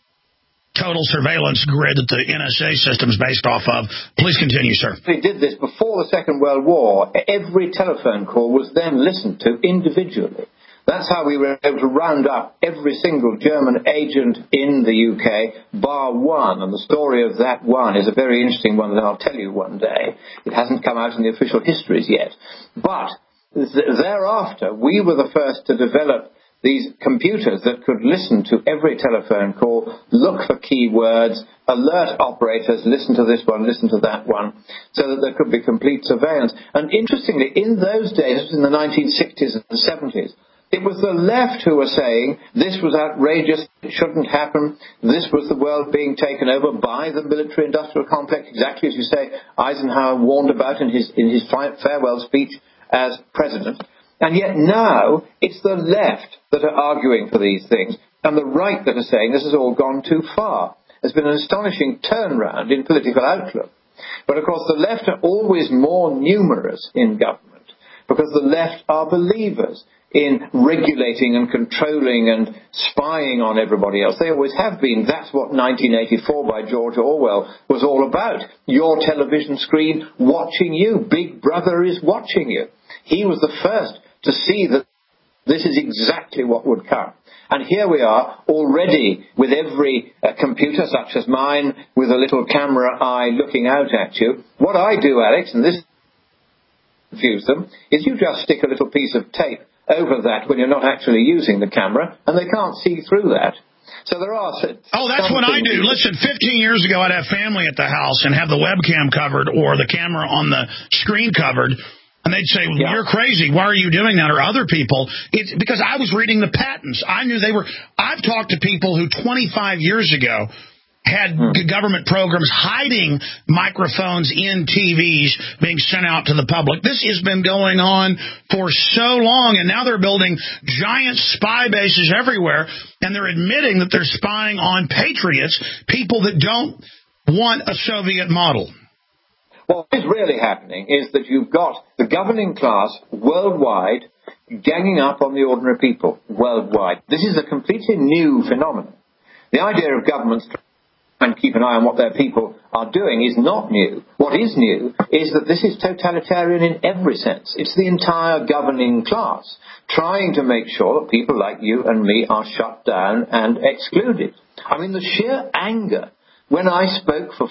total surveillance grid that the NSA system is based off of. Please continue, sir. We did this before the Second World War. Every telephone call was then listened to individually. That's how we were able to round up every single German agent in the UK, bar one. And the story of that one is a very interesting one that I'll tell you one day. It hasn't come out in the official histories yet. But thereafter, we were the first to develop these computers that could listen to every telephone call, look for keywords, alert operators, listen to this one, listen to that one, so that there could be complete surveillance. And interestingly, in those days, in the 1960s and 70s, it was the left who were saying this was outrageous, it shouldn't happen, this was the world being taken over by the military-industrial complex, exactly as you say Eisenhower warned about in his farewell speech as president. And yet now it's the left that are arguing for these things and the right that are saying this has all gone too far. There's been an astonishing turnaround in political outlook. But of course the left are always more numerous in government because the left are believers in regulating and controlling and spying on everybody else. They always have been. That's what 1984 by George Orwell was all about. Your television screen watching you. Big Brother is watching you. He was the first to see that this is exactly what would come. And here we are already with every computer such as mine with a little camera eye looking out at you. What I do, Alex, and this confuses them, is you just stick a little piece of tape over that when you're not actually using the camera, and they can't see through that. So there are... Oh, that's what I do. Listen, 15 years ago, I'd have family at the house and have the webcam covered or the camera on the screen covered, and they'd say, well, you're crazy. Why are you doing that? Or other people. It's because I was reading the patents. I knew they were... I've talked to people who 25 years ago had government programs hiding microphones in TVs being sent out to the public. This has been going on for so long, and now they're building giant spy bases everywhere, and they're admitting that they're spying on patriots, people that don't want a Soviet model. What is really happening is that you've got the governing class worldwide ganging up on the ordinary people worldwide. This is a completely new phenomenon. The idea of governments and keep an eye on what their people are doing is not new. What is new is that this is totalitarian in every sense. It's the entire governing class trying to make sure that people like you and me are shut down and excluded. I mean, the sheer anger when I spoke for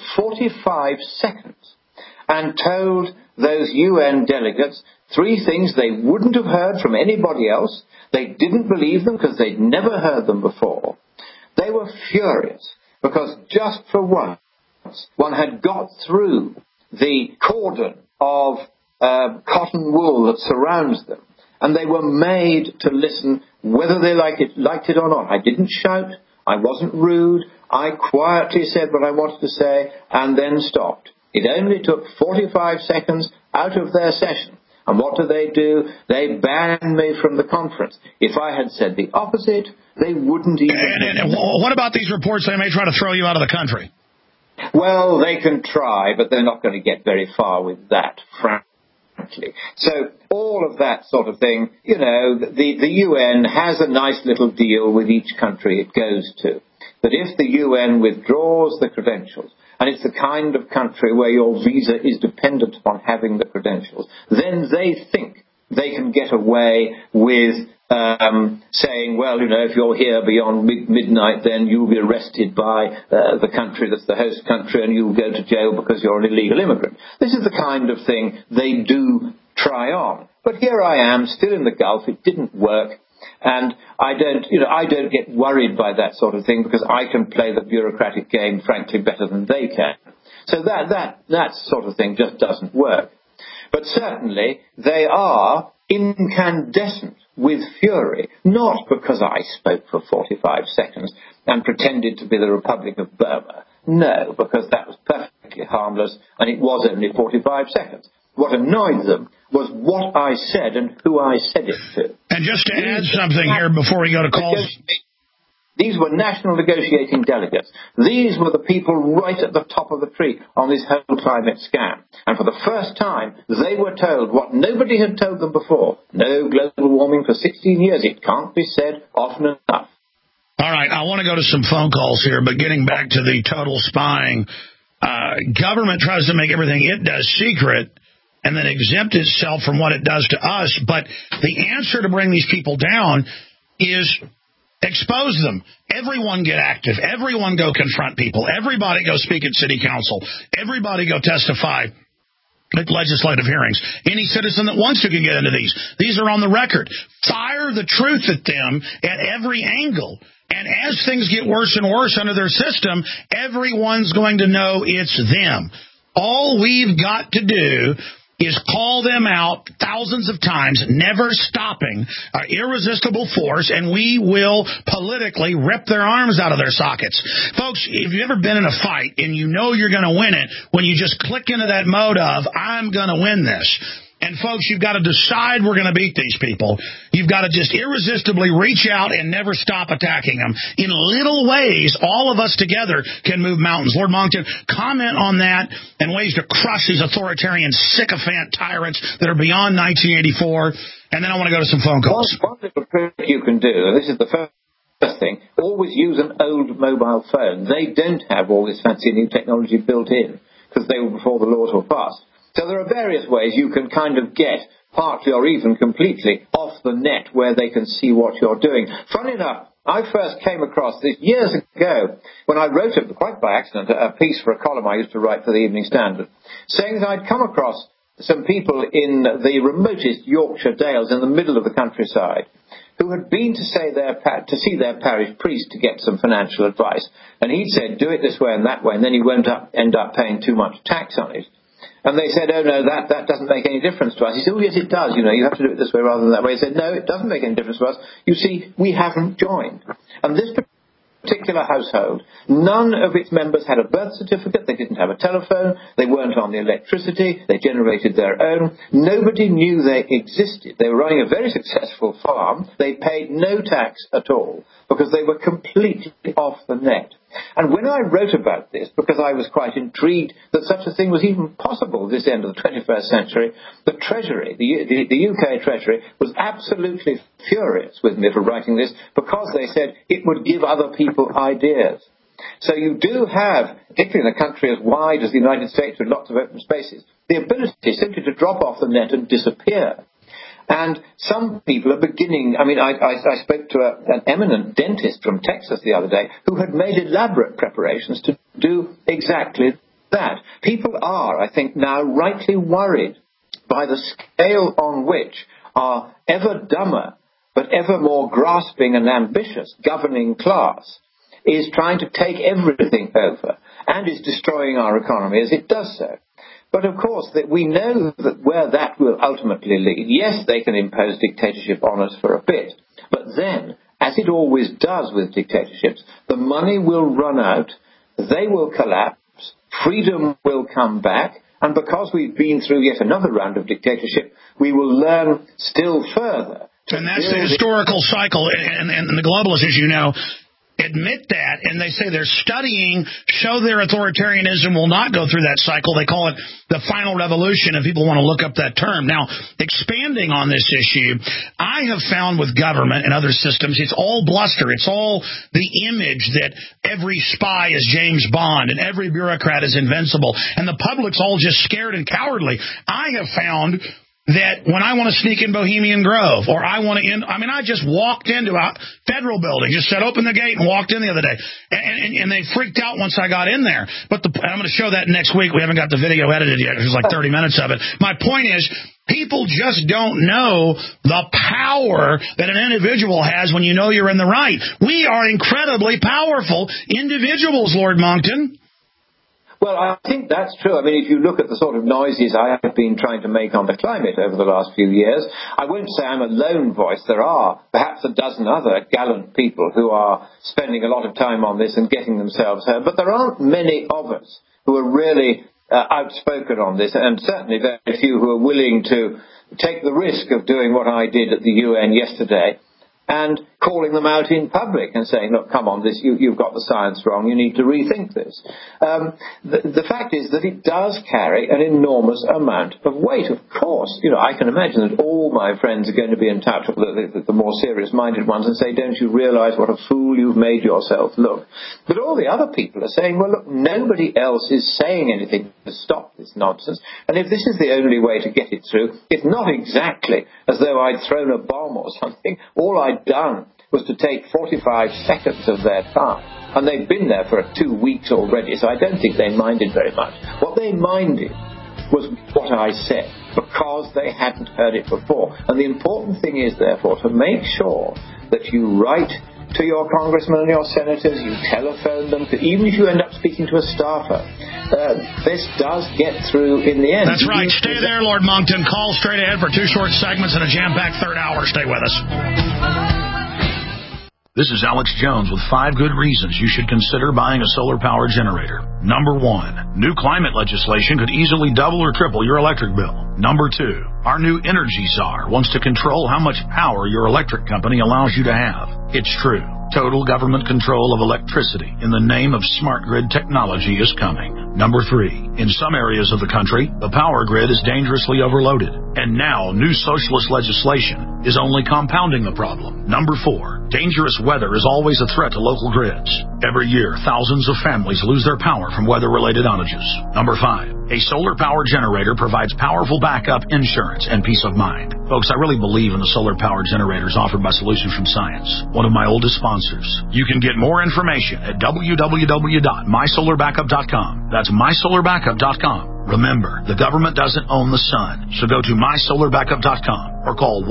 45 seconds and told those UN delegates 3 things they wouldn't have heard from anybody else. They didn't believe them because they'd never heard them before. They were furious. Because just for once, one had got through the cordon of cotton wool that surrounds them, and they were made to listen whether they liked it or not. I didn't shout. I wasn't rude. I quietly said what I wanted to say and then stopped. It only took 45 seconds out of their session. And what do? They banned me from the conference. If I had said the opposite, they wouldn't even... And what about these reports they may try to throw you out of the country? Well, they can try, but they're not going to get very far with that, frankly. So all of that sort of thing, you know, the UN has a nice little deal with each country it goes to. That if the UN withdraws the credentials, and it's the kind of country where your visa is dependent upon having the credentials, then they think they can get away with saying, well, if you're here beyond midnight, then you'll be arrested by the country that's the host country and you'll go to jail because you're an illegal immigrant. This is the kind of thing they do try on. But here I am, still in the Gulf. It didn't work. And I don't get worried by that sort of thing because I can play the bureaucratic game, frankly, better than they can. So that sort of thing just doesn't work. But certainly they are incandescent with fury, not because I spoke for 45 seconds and pretended to be the Republic of Burma. No, because that was perfectly harmless and it was only 45 seconds. What annoyed them was what I said and who I said it to. And just to add something here before we go to calls. These were national negotiating delegates. These were the people right at the top of the tree on this whole climate scam. And for the first time, they were told what nobody had told them before. No global warming for 16 years. It can't be said often enough. All right, I want to go to some phone calls here, but getting back to the total spying, government tries to make everything it does secret and then exempt itself from what it does to us. But the answer to bring these people down is expose them. Everyone get active. Everyone go confront people. Everybody go speak at city council. Everybody go testify at legislative hearings. Any citizen that wants to can get into these. These are on the record. Fire the truth at them at every angle. And as things get worse and worse under their system, everyone's going to know it's them. All we've got to do is call them out thousands of times, never stopping, our irresistible force, and we will politically rip their arms out of their sockets. Folks, if you've ever been in a fight and you know you're going to win it, when you just click into that mode of, I'm going to win this. And, folks, you've got to decide we're going to beat these people. You've got to just irresistibly reach out and never stop attacking them. In little ways, all of us together can move mountains. Lord Monkton, comment on that and ways to crush these authoritarian sycophant tyrants that are beyond 1984. And then I want to go to some phone calls. One little trick you can do, and this is the first thing, always use an old mobile phone. They don't have all this fancy new technology built in because they were before the laws were passed. So there are various ways you can kind of get partly or even completely off the net where they can see what you're doing. Funny enough, I first came across this years ago when I wrote, quite by accident, a piece for a column I used to write for the Evening Standard, saying that I'd come across some people in the remotest Yorkshire Dales in the middle of the countryside who had been to see their parish priest to get some financial advice. And he'd said, do it this way and that way, and then you won't end up paying too much tax on it. And they said, oh, no, that doesn't make any difference to us. He said, oh, yes, it does. You have to do it this way rather than that way. He said, no, it doesn't make any difference to us. You see, we haven't joined. And this particular household, none of its members had a birth certificate. They didn't have a telephone. They weren't on the electricity. They generated their own. Nobody knew they existed. They were running a very successful farm. They paid no tax at all because they were completely off the net. And when I wrote about this, because I was quite intrigued that such a thing was even possible at this end of the 21st century, the Treasury, the UK Treasury, was absolutely furious with me for writing this because they said it would give other people ideas. So you do have, particularly in a country as wide as the United States with lots of open spaces, the ability simply to drop off the net and disappear. And some people are beginning, I spoke to an eminent dentist from Texas the other day who had made elaborate preparations to do exactly that. People are, I think, now rightly worried by the scale on which our ever dumber but ever more grasping and ambitious governing class is trying to take everything over and is destroying our economy as it does so. But, of course, that we know that where that will ultimately lead, yes, they can impose dictatorship on us for a bit. But then, as it always does with dictatorships, the money will run out, they will collapse, freedom will come back, and because we've been through yet another round of dictatorship, we will learn still further. And that's the historical cycle, and the globalists, as you know, admit that, and they say they're studying, show their authoritarianism will not go through that cycle. They call it the final revolution, if people want to look up that term. Now, expanding on this issue, I have found with government and other systems, it's all bluster. It's all the image that every spy is James Bond and every bureaucrat is invincible, and the public's all just scared and cowardly. I have found that when I want to sneak in Bohemian Grove, or I want to I just walked into a federal building, just said open the gate and walked in the other day, and they freaked out once I got in there. But I'm going to show that next week. We haven't got the video edited yet. There's like 30 minutes of it. My point is, people just don't know the power that an individual has when you know you're in the right. We are incredibly powerful individuals, Lord Moncton. Well, I think that's true. I mean, if you look at the sort of noises I have been trying to make on the climate over the last few years, I won't say I'm a lone voice. There are perhaps a dozen other gallant people who are spending a lot of time on this and getting themselves heard, but there aren't many of us who are really outspoken on this, and certainly very few who are willing to take the risk of doing what I did at the UN yesterday and calling them out in public and saying, look, come on, you've got the science wrong, you need to rethink this. The fact is that it does carry an enormous amount of weight. Of course, I can imagine that all my friends are going to be in touch with the more serious-minded ones and say, don't you realize what a fool you've made yourself look? But all the other people are saying, well, look, nobody else is saying anything to stop this nonsense. And if this is the only way to get it through, it's not exactly as though I'd thrown a bomb or something. All I'd done was to take 45 seconds of their time. And they've been there for 2 weeks already, so I don't think they minded very much. What they minded was what I said, because they hadn't heard it before. And the important thing is, therefore, to make sure that you write to your congressmen and your senators, you telephone them, even if you end up speaking to a staffer. This does get through in the end. That's right. Stay there, Lord Moncton. Call straight ahead for 2 short segments and a jam-packed third hour. Stay with us. This is Alex Jones with 5 good reasons you should consider buying a solar power generator. Number 1, new climate legislation could easily double or triple your electric bill. Number 2, our new energy czar wants to control how much power your electric company allows you to have. It's true. Total government control of electricity in the name of smart grid technology is coming. Number 3, in some areas of the country, the power grid is dangerously overloaded. And now, new socialist legislation is only compounding the problem. Number 4, dangerous weather is always a threat to local grids. Every year, thousands of families lose their power from weather-related outages. Number 5, a solar power generator provides powerful backup insurance and peace of mind. Folks, I really believe in the solar power generators offered by Solutions from Science, one of my oldest sponsors. You can get more information at www.mysolarbackup.com. That's mysolarbackup.com. Remember, the government doesn't own the sun, so go to mysolarbackup.com or call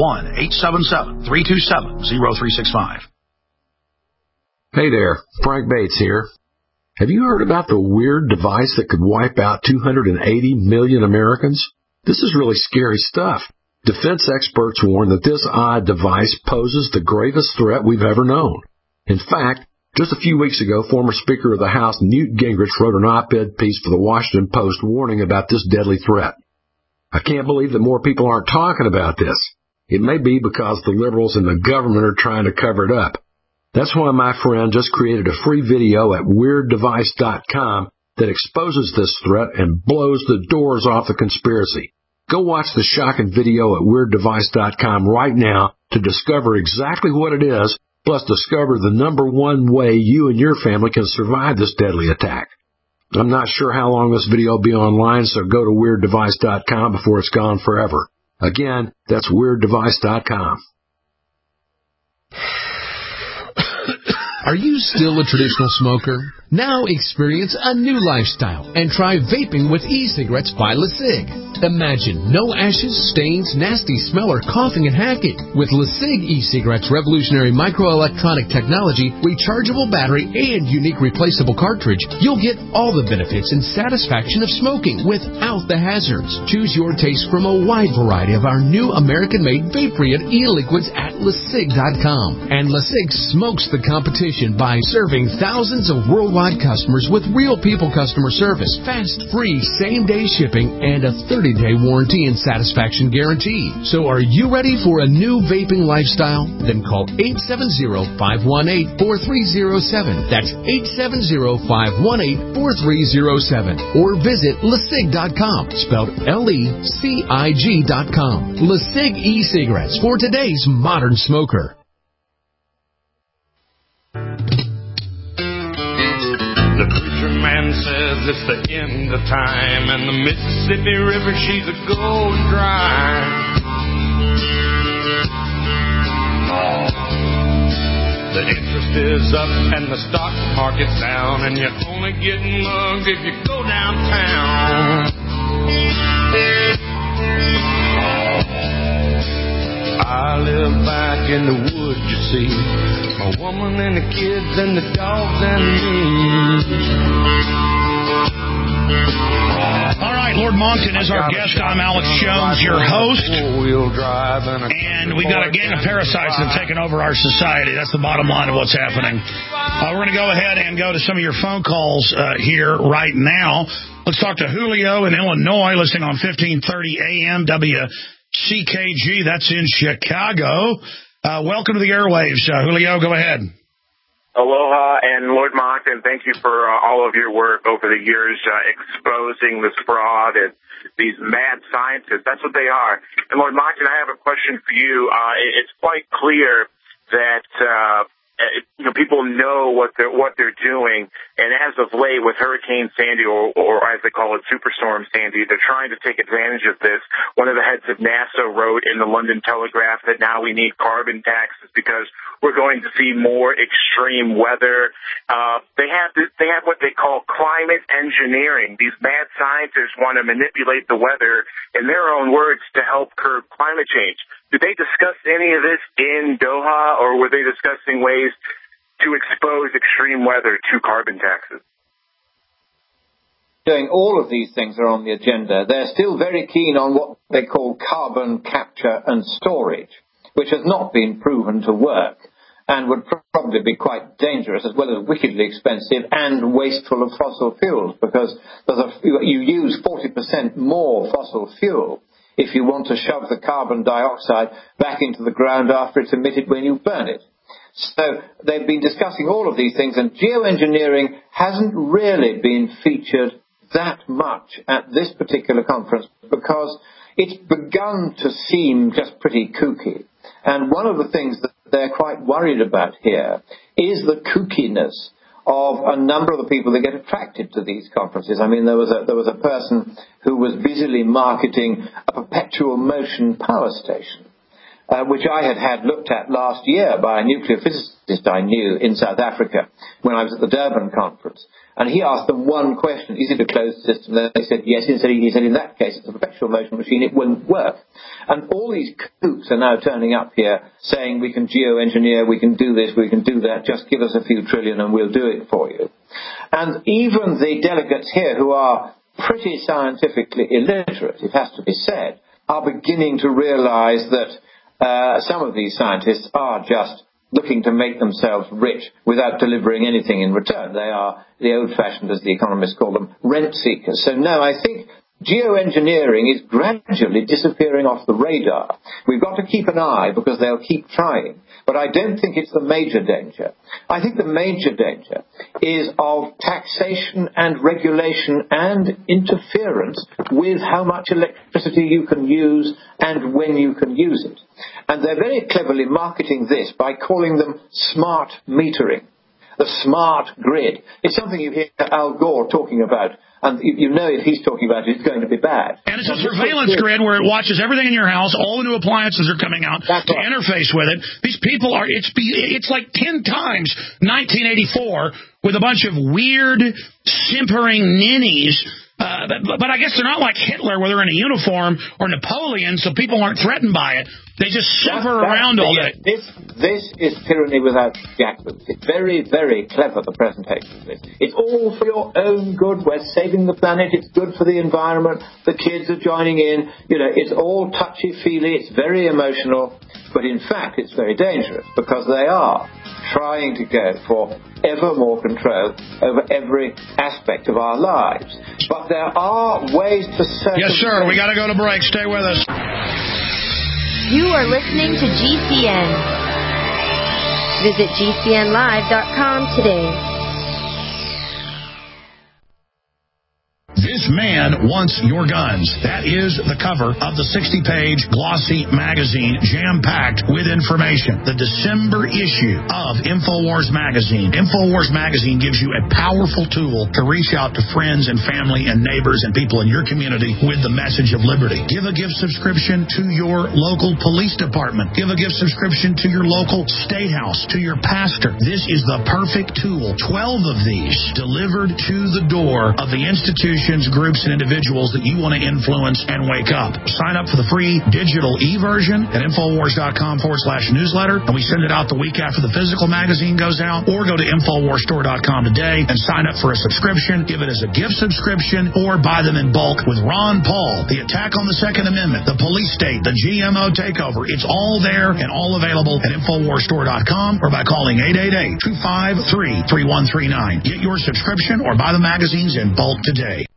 1-877-327-0365. Hey there, Frank Bates here. Have you heard about the weird device that could wipe out 280 million Americans? This is really scary stuff. Defense experts warn that this odd device poses the gravest threat we've ever known. In fact, just a few weeks ago, former Speaker of the House Newt Gingrich wrote an op-ed piece for the Washington Post warning about this deadly threat. I can't believe that more people aren't talking about this. It may be because the liberals in the government are trying to cover it up. That's why my friend just created a free video at WeirdDevice.com that exposes this threat and blows the doors off the conspiracy. Go watch the shocking video at WeirdDevice.com right now to discover exactly what it is, plus discover the number 1 way you and your family can survive this deadly attack. I'm not sure how long this video will be online, so go to WeirdDevice.com before it's gone forever. Again, that's WeirdDevice.com. Are you still a traditional smoker? Now experience a new lifestyle and try vaping with e-cigarettes by LeSig. Imagine no ashes, stains, nasty smell, or coughing and hacking. With LeSig e-cigarettes' revolutionary microelectronic technology, rechargeable battery, and unique replaceable cartridge, you'll get all the benefits and satisfaction of smoking without the hazards. Choose your taste from a wide variety of our new American-made vape-free e-liquids at LeSig.com. And LeSig smokes the competition by serving thousands of worldwide customers with real people customer service, fast, free, same-day shipping, and a 30-day warranty and satisfaction guarantee. So are you ready for a new vaping lifestyle? Then call 870-518-4307. That's 870-518-4307. Or visit LeSig.com, spelled LECIG.com. LeSig e-cigarettes for today's modern smoker. The future weatherman says it's the end of time, and the Mississippi River, she's a going dry. The interest is up and the stock market's down, and you're only getting mugged if you go downtown. I live back in the woods, you see, my woman and the kids and the dogs and me. All right, Lord Moncton is our guest. I'm Alex Jones, your host. And we've got a gang of parasites that have taken over our society. That's the bottom line of what's happening. We're going to go ahead and go to some of your phone calls here right now. Let's talk to Julio in Illinois, listening on 1530 AM WCKG. That's in Chicago. Welcome to the airwaves. Julio, go ahead. Aloha, and Lord Moncton, thank you for all of your work over the years exposing this fraud and these mad scientists. That's what they are. And Lord Moncton, I have a question for you. It's quite clear that people know what they're doing, and as of late with Hurricane Sandy, or as they call it, Superstorm Sandy, they're trying to take advantage of this. One of the heads of NASA wrote in the London Telegraph that now we need carbon taxes because we're going to see more extreme weather. They have what they call climate engineering. These mad scientists want to manipulate the weather, in their own words, to help curb climate change. Did they discuss any of this in Doha, or were they discussing ways to expose extreme weather to carbon taxes? Doing all of these things are on the agenda. They're still very keen on what they call carbon capture and storage, which has not been proven to work and would probably be quite dangerous as well as wickedly expensive and wasteful of fossil fuels, because you use 40% more fossil fuel if you want to shove the carbon dioxide back into the ground after it's emitted when you burn it. So they've been discussing all of these things, and geoengineering hasn't really been featured that much at this particular conference because it's begun to seem just pretty kooky. And one of the things that they're quite worried about here is the kookiness of a number of the people that get attracted to these conferences. I mean, there was a person who was busily marketing a perpetual motion power station, which I had looked at last year by a nuclear physicist I knew in South Africa when I was at the Durban conference. And he asked them one question: is it a closed system? They said yes. He said in that case it's a perpetual motion machine, it wouldn't work. And all these kooks are now turning up here saying we can geoengineer, we can do this, we can do that, just give us a few trillion and we'll do it for you. And even the delegates here, who are pretty scientifically illiterate, it has to be said, are beginning to realize that some of these scientists are just looking to make themselves rich without delivering anything in return. They are the old-fashioned, as the economists call them, rent seekers. So no, I think geoengineering is gradually disappearing off the radar. We've got to keep an eye because they'll keep trying. But I don't think it's the major danger. I think the major danger is of taxation and regulation and interference with how much electricity you can use and when you can use it. And they're very cleverly marketing this by calling them smart metering, the smart grid. It's something you hear Al Gore talking about. And you know if he's talking about it, it's going to be bad. And it's a surveillance grid where it watches everything in your house. All the new appliances are coming out to interface with it. These people are, it's like 10 times 1984 with a bunch of weird, simpering ninnies. But I guess they're not like Hitler where they're in a uniform or Napoleon, so people aren't threatened by it. They just suffer around all day. This is tyranny without jackboots. It's very, very clever, the presentation of this. It's all for your own good. We're saving the planet. It's good for the environment. The kids are joining in. You know, it's all touchy-feely. It's very emotional. But in fact, it's very dangerous because they are trying to go for ever more control over every aspect of our lives. But there are ways to circumvent... Yes, sir. We got to go to break. Stay with us. You are listening to GCN. Visit GCNlive.com today. This man wants your guns. That is the cover of the 60-page glossy magazine, jam-packed with information. The December issue of InfoWars Magazine. InfoWars Magazine gives you a powerful tool to reach out to friends and family and neighbors and people in your community with the message of liberty. Give a gift subscription to your local police department. Give a gift subscription to your local state house, to your pastor. This is the perfect tool. 12 of these delivered to the door of the institutions, groups, and individuals that you want to influence and wake up. Sign up for the free digital e-version at Infowars.com/newsletter, and we send it out the week after the physical magazine goes out, or go to InfoWarsStore.com today and sign up for a subscription. Give it as a gift subscription or buy them in bulk with Ron Paul, the attack on the Second Amendment, the police state, the GMO takeover. It's all there and all available at InfoWarsStore.com or by calling 888-253-3139. Get your subscription or buy the magazines in bulk today.